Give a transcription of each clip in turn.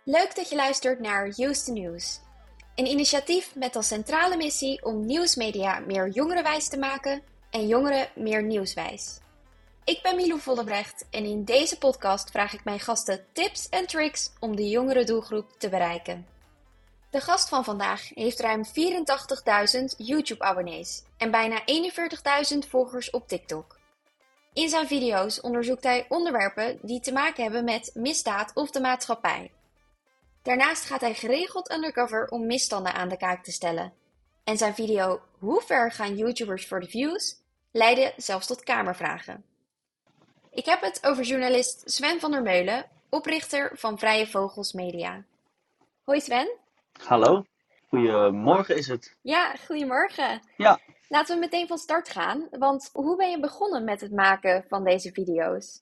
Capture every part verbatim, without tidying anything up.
Leuk dat je luistert naar Use the News. Een initiatief met als centrale missie om nieuwsmedia meer jongerenwijs te maken en jongeren meer nieuwswijs. Ik ben Milou Vollebrecht en in deze podcast vraag ik mijn gasten tips en tricks om de jongere doelgroep te bereiken. De gast van vandaag heeft ruim vierentachtigduizend YouTube-abonnees en bijna eenenveertigduizend volgers op TikTok. In zijn video's onderzoekt hij onderwerpen die te maken hebben met misdaad of de maatschappij. Daarnaast gaat hij geregeld undercover om misstanden aan de kaak te stellen. En zijn video Hoe ver gaan YouTubers voor de views? Leidde zelfs tot kamervragen. Ik heb het over journalist Sven van der Meulen, oprichter van Vrije Vogels Media. Hoi Sven. Hallo, goedemorgen is het. Ja, goedemorgen. Ja. Laten we meteen van start gaan, want hoe ben je begonnen met het maken van deze video's?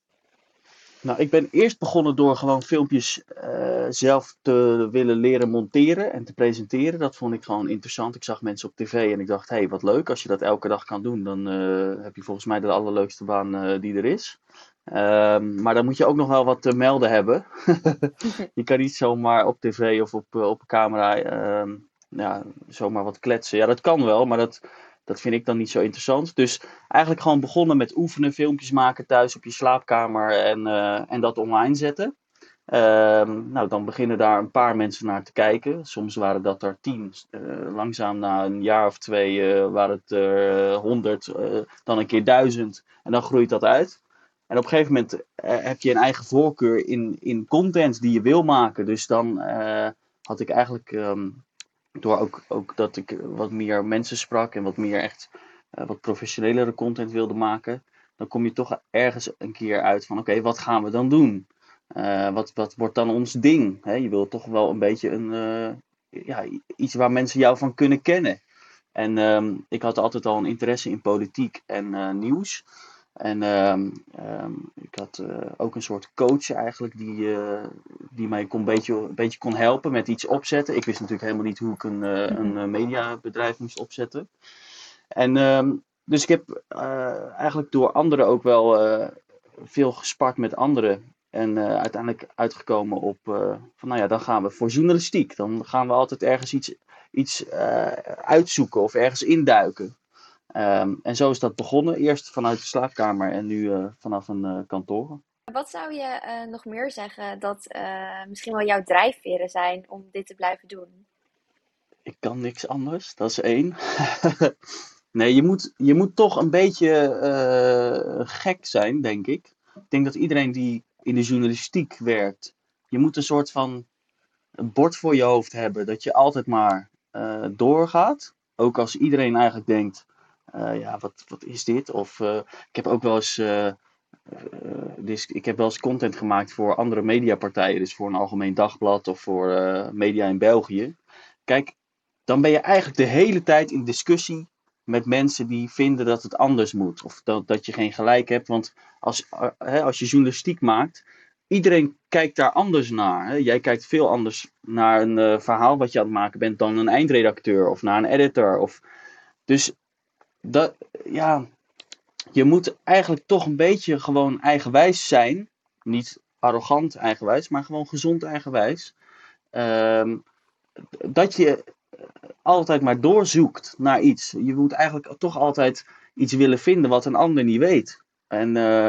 Nou, ik ben eerst begonnen door gewoon filmpjes uh, zelf te willen leren monteren en te presenteren. Dat vond ik gewoon interessant. Ik zag mensen op tv en ik dacht, hé, hey, wat leuk. Als je dat elke dag kan doen, dan uh, heb je volgens mij de allerleukste baan uh, die er is. Uh, maar dan moet je ook nog wel wat te melden hebben. Je kan niet zomaar op tv of op, uh, op een camera uh, ja, zomaar wat kletsen. Ja, dat kan wel, maar dat... Dat vind ik dan niet zo interessant. Dus eigenlijk gewoon begonnen met oefenen, filmpjes maken thuis op je slaapkamer en, uh, en dat online zetten. Uh, nou, dan beginnen daar een paar mensen naar te kijken. Soms waren dat er tien. Uh, langzaam na een jaar of twee uh, waren het er uh, honderd, uh, dan een keer duizend. En dan groeit dat uit. En op een gegeven moment uh, heb je een eigen voorkeur in, in content die je wil maken. Dus dan uh, had ik eigenlijk... Um, Door ook, ook dat ik wat meer mensen sprak en wat meer echt uh, wat professionelere content wilde maken. Dan kom je toch ergens een keer uit van oké, okay, wat gaan we dan doen? Uh, wat, wat wordt dan ons ding? He, je wil toch wel een beetje een, uh, ja, iets waar mensen jou van kunnen kennen. En um, ik had altijd al een interesse in politiek en uh, nieuws. En um, um, ik had uh, ook een soort coach eigenlijk die, uh, die mij kon een, beetje, een beetje kon helpen met iets opzetten. Ik wist natuurlijk helemaal niet hoe ik een, uh, een uh, mediabedrijf moest opzetten. En um, dus ik heb uh, eigenlijk door anderen ook wel uh, veel gespart met anderen. En uh, uiteindelijk uitgekomen op uh, van nou ja, dan gaan we voor journalistiek. Dan gaan we altijd ergens iets, iets uh, uitzoeken of ergens induiken. Um, en zo is dat begonnen. Eerst vanuit de slaapkamer en nu uh, vanaf een uh, kantoor. Wat zou je uh, nog meer zeggen dat uh, misschien wel jouw drijfveren zijn om dit te blijven doen? Ik kan niks anders, dat is één. Nee, je moet, je moet toch een beetje uh, gek zijn, denk ik. Ik denk dat iedereen die in de journalistiek werkt, je moet een soort van een bord voor je hoofd hebben. Dat je altijd maar uh, doorgaat. Ook als iedereen eigenlijk denkt, uh, ja, wat, wat is dit? Of uh, ik heb ook wel eens... Uh, Uh, dus ik heb wel eens content gemaakt voor andere mediapartijen. Dus voor een algemeen dagblad of voor uh, media in België. Kijk, dan ben je eigenlijk de hele tijd in discussie met mensen die vinden dat het anders moet. Of dat, dat je geen gelijk hebt. Want als, uh, hè, als je journalistiek maakt, iedereen kijkt daar anders naar. Hè. Jij kijkt veel anders naar een uh, verhaal wat je aan het maken bent dan een eindredacteur of naar een editor. Of... Dus dat, ja... Je moet eigenlijk toch een beetje gewoon eigenwijs zijn. Niet arrogant eigenwijs, maar gewoon gezond eigenwijs. Um, dat je altijd maar doorzoekt naar iets. Je moet eigenlijk toch altijd iets willen vinden wat een ander niet weet. En, uh,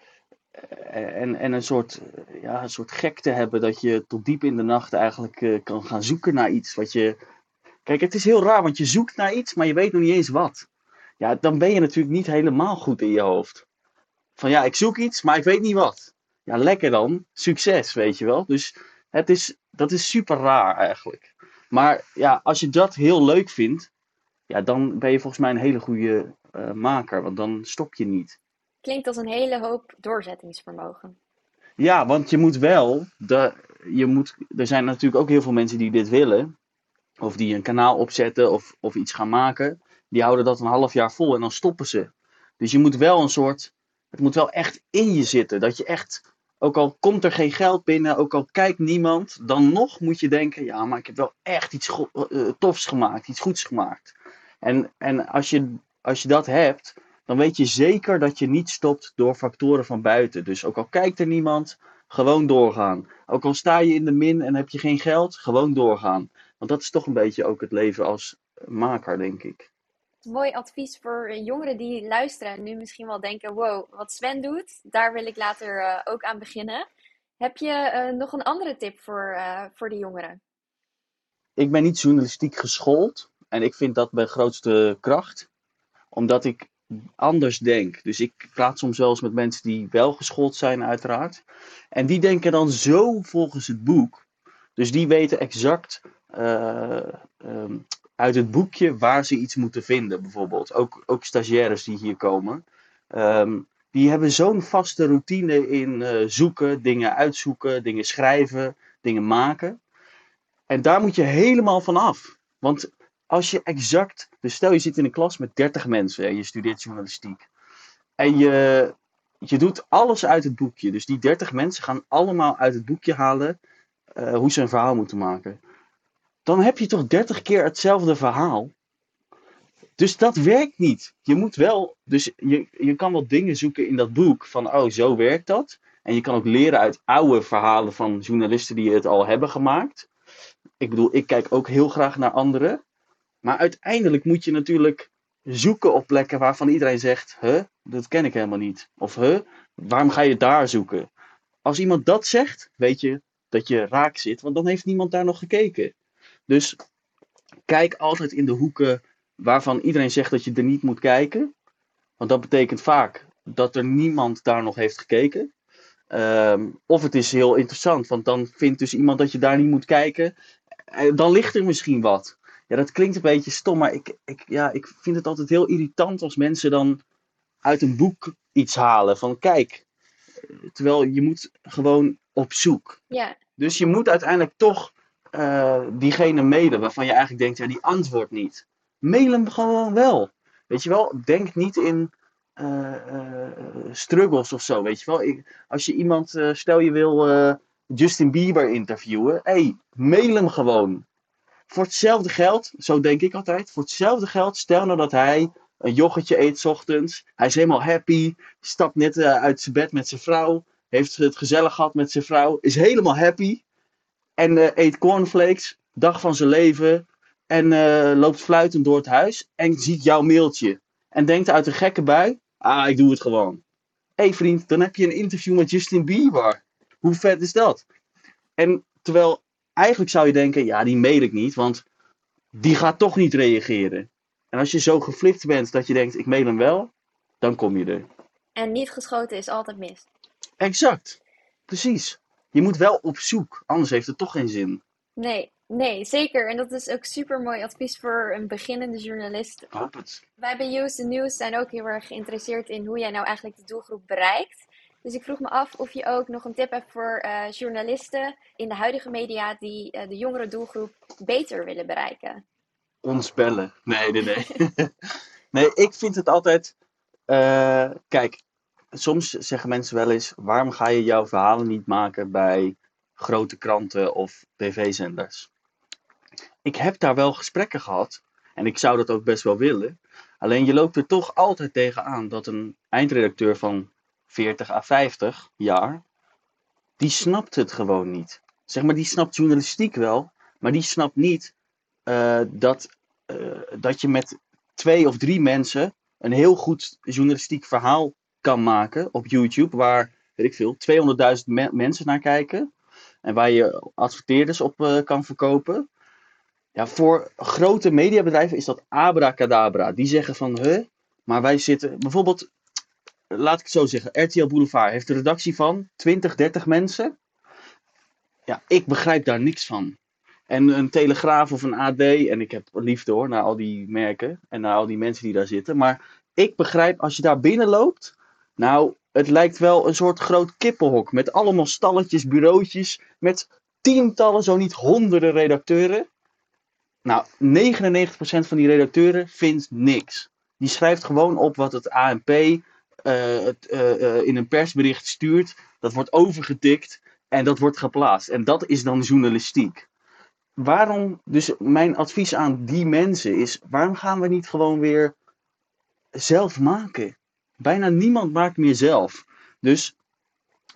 en, en een, soort, ja, een soort gekte hebben dat je tot diep in de nacht eigenlijk uh, kan gaan zoeken naar iets. Wat je... Kijk, het is heel raar, want je zoekt naar iets, maar je weet nog niet eens wat. Ja, dan ben je natuurlijk niet helemaal goed in je hoofd. Van ja, ik zoek iets, maar ik weet niet wat. Ja, lekker dan. Succes, weet je wel. Dus het is, dat is super raar eigenlijk. Maar ja, als je dat heel leuk vindt, ja, dan ben je volgens mij een hele goede uh, maker. Want dan stop je niet. Klinkt als een hele hoop doorzettingsvermogen. Ja, want je moet wel, de, je moet, er zijn natuurlijk ook heel veel mensen die dit willen. Of die een kanaal opzetten of, of iets gaan maken. Die houden dat een half jaar vol en dan stoppen ze. Dus je moet wel een soort... Het moet wel echt in je zitten. Dat je echt... Ook al komt er geen geld binnen, ook al kijkt niemand, dan nog moet je denken, ja, maar ik heb wel echt iets go- uh, tofs gemaakt, iets goeds gemaakt. En, en als, je, als je dat hebt, dan weet je zeker dat je niet stopt door factoren van buiten. Dus ook al kijkt er niemand, gewoon doorgaan. Ook al sta je in de min en heb je geen geld, gewoon doorgaan. Want dat is toch een beetje ook het leven als maker, denk ik. Mooi advies voor jongeren die luisteren en nu misschien wel denken, wow, wat Sven doet, daar wil ik later uh, ook aan beginnen. Heb je uh, nog een andere tip voor, uh, voor de jongeren? Ik ben niet journalistiek geschoold en ik vind dat mijn grootste kracht, omdat ik anders denk. Dus ik praat soms wel eens met mensen die wel geschoold zijn, uiteraard. En die denken dan zo volgens het boek. Dus die weten exact uh, um, uit het boekje waar ze iets moeten vinden, bijvoorbeeld. Ook, ook stagiaires die hier komen. Um, die hebben zo'n vaste routine in uh, zoeken, dingen uitzoeken, dingen schrijven, dingen maken. En daar moet je helemaal van af. Want als je exact... Dus stel je zit in een klas met dertig mensen en je studeert journalistiek. En je, je doet alles uit het boekje. Dus die dertig mensen gaan allemaal uit het boekje halen uh, hoe ze een verhaal moeten maken. Dan heb je toch dertig keer hetzelfde verhaal. Dus dat werkt niet. Je moet wel... Dus je, je kan wel dingen zoeken in dat boek van oh, zo werkt dat. En je kan ook leren uit oude verhalen van journalisten die het al hebben gemaakt. Ik bedoel, ik kijk ook heel graag naar anderen. Maar uiteindelijk moet je natuurlijk zoeken op plekken waarvan iedereen zegt... Huh, dat ken ik helemaal niet. Of huh, waarom ga je daar zoeken? Als iemand dat zegt, weet je dat je raak zit. Want dan heeft niemand daar nog gekeken. Dus kijk altijd in de hoeken waarvan iedereen zegt dat je er niet moet kijken. Want dat betekent vaak dat er niemand daar nog heeft gekeken. Um, of het is heel interessant, want dan vindt dus iemand dat je daar niet moet kijken. Dan ligt er misschien wat. Ja, dat klinkt een beetje stom, maar ik, ik, ja, ik vind het altijd heel irritant als mensen dan uit een boek iets halen. Van kijk, terwijl je moet gewoon op zoek. Ja. Dus je moet uiteindelijk toch uh, diegene mailen waarvan je eigenlijk denkt, ja, die antwoordt niet. Mail hem gewoon wel. Weet je wel, denk niet in uh, uh, struggles of zo, weet je wel. Ik, als je iemand, uh, stel je wil uh, Justin Bieber interviewen, hé, hey, mail hem gewoon. Voor hetzelfde geld, zo denk ik altijd, voor hetzelfde geld, stel nou dat hij een yoghurtje eet 's ochtends, hij is helemaal happy, stapt net uh, uit zijn bed met zijn vrouw, heeft het gezellig gehad met zijn vrouw, is helemaal happy en uh, eet cornflakes, dag van zijn leven en uh, loopt fluitend door het huis en ziet jouw mailtje en denkt uit een gekke bui, ah, ik doe het gewoon. Hé hey vriend, dan heb je een interview met Justin Bieber. Hoe vet is dat? En terwijl eigenlijk zou je denken, ja, die mail ik niet, want die gaat toch niet reageren. En als je zo geflipt bent dat je denkt, ik mail hem wel, dan kom je er. En niet geschoten is altijd mis. Exact. Precies. Je moet wel op zoek, anders heeft het toch geen zin. Nee, nee, zeker. En dat is ook super mooi advies voor een beginnende journalist. Ik hoop het. Wij bij Use the News zijn ook heel erg geïnteresseerd in hoe jij nou eigenlijk de doelgroep bereikt. Dus ik vroeg me af of je ook nog een tip hebt voor uh, journalisten in de huidige media die uh, de jongere doelgroep beter willen bereiken. Ons bellen. Nee, nee, nee. Nee, ik vind het altijd... Uh, kijk, soms zeggen mensen wel eens, waarom ga je jouw verhalen niet maken bij grote kranten of tv-zenders? Ik heb daar wel gesprekken gehad en ik zou dat ook best wel willen. Alleen je loopt er toch altijd tegenaan dat een eindredacteur van veertig à vijftig jaar, die snapt het gewoon niet. Zeg maar, die snapt journalistiek wel, maar die snapt niet uh, dat, uh, dat je met twee of drie mensen een heel goed journalistiek verhaal kan maken op YouTube, waar, weet ik veel, tweehonderdduizend me- mensen naar kijken en waar je adverteerders op uh, kan verkopen. Ja, voor grote mediabedrijven is dat abracadabra. Die zeggen van, huh, maar wij zitten... Bijvoorbeeld, laat ik het zo zeggen, R T L Boulevard heeft een redactie van twintig, dertig mensen. Ja, ik begrijp daar niks van. En een Telegraaf of een A D, en ik heb liefde hoor, naar al die merken en naar al die mensen die daar zitten. Maar ik begrijp, als je daar binnen loopt, nou, het lijkt wel een soort groot kippenhok. Met allemaal stalletjes, bureautjes, met tientallen, zo niet honderden redacteuren. Nou, negenennegentig procent van die redacteuren vindt niks. Die schrijft gewoon op wat het A N P uh, het, uh, uh, in een persbericht stuurt. Dat wordt overgetikt en dat wordt geplaatst. En dat is dan journalistiek. Waarom, dus mijn advies aan die mensen is, waarom gaan we niet gewoon weer zelf maken? Bijna niemand maakt meer zelf. Dus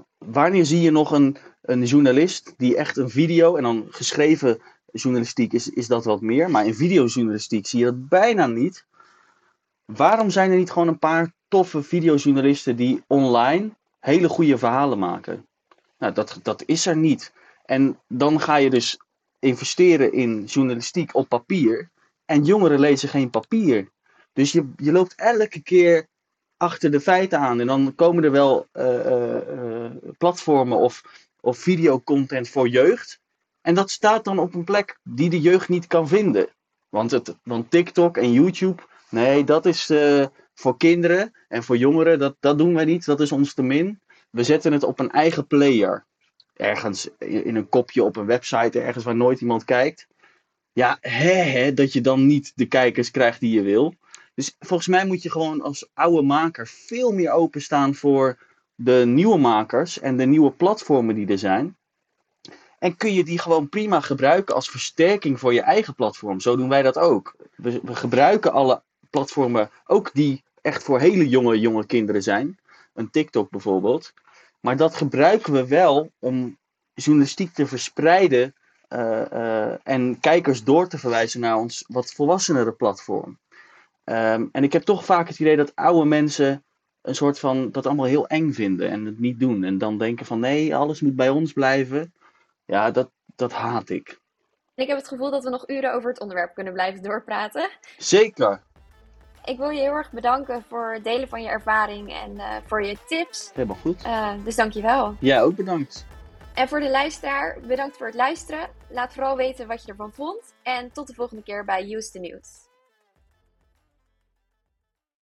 Wanneer zie je nog een, een journalist die echt een video, en dan geschreven journalistiek is, is dat wat meer, maar in videojournalistiek zie je dat bijna niet. Waarom zijn er niet gewoon een paar toffe videojournalisten die online hele goede verhalen maken? Nou, dat, dat is er niet. En dan ga je dus investeren in journalistiek op papier. En jongeren lezen geen papier. Dus je, je loopt elke keer achter de feiten aan. En dan komen er wel uh, uh, uh, platformen of, of videocontent voor jeugd. En dat staat dan op een plek die de jeugd niet kan vinden. Want, het, want TikTok en YouTube, nee, dat is uh, voor kinderen en voor jongeren. Dat, dat doen wij niet, dat is ons te min. We zetten het op een eigen player. Ergens in een kopje op een website, ergens waar nooit iemand kijkt. Ja, hè, hè, dat je dan niet de kijkers krijgt die je wil. Dus volgens mij moet je gewoon als oude maker veel meer openstaan voor de nieuwe makers en de nieuwe platformen die er zijn. En kun je die gewoon prima gebruiken als versterking voor je eigen platform. Zo doen wij dat ook. We, we gebruiken alle platformen, ook die echt voor hele jonge, jonge kinderen zijn. Een TikTok bijvoorbeeld. Maar dat gebruiken we wel om journalistiek te verspreiden uh, uh, en kijkers door te verwijzen naar ons wat volwassenere platform. Um, en ik heb toch vaak het idee dat oude mensen een soort van dat allemaal heel eng vinden en het niet doen. En dan denken van nee, alles moet bij ons blijven. Ja, dat, dat haat ik. Ik heb het gevoel dat we nog uren over het onderwerp kunnen blijven doorpraten. Zeker. Ik wil je heel erg bedanken voor het delen van je ervaring en uh, voor je tips. Helemaal goed. Uh, dus dank je wel. Jij ook bedankt. En voor de luisteraar, bedankt voor het luisteren. Laat vooral weten wat je ervan vond. En tot de volgende keer bij Use the News.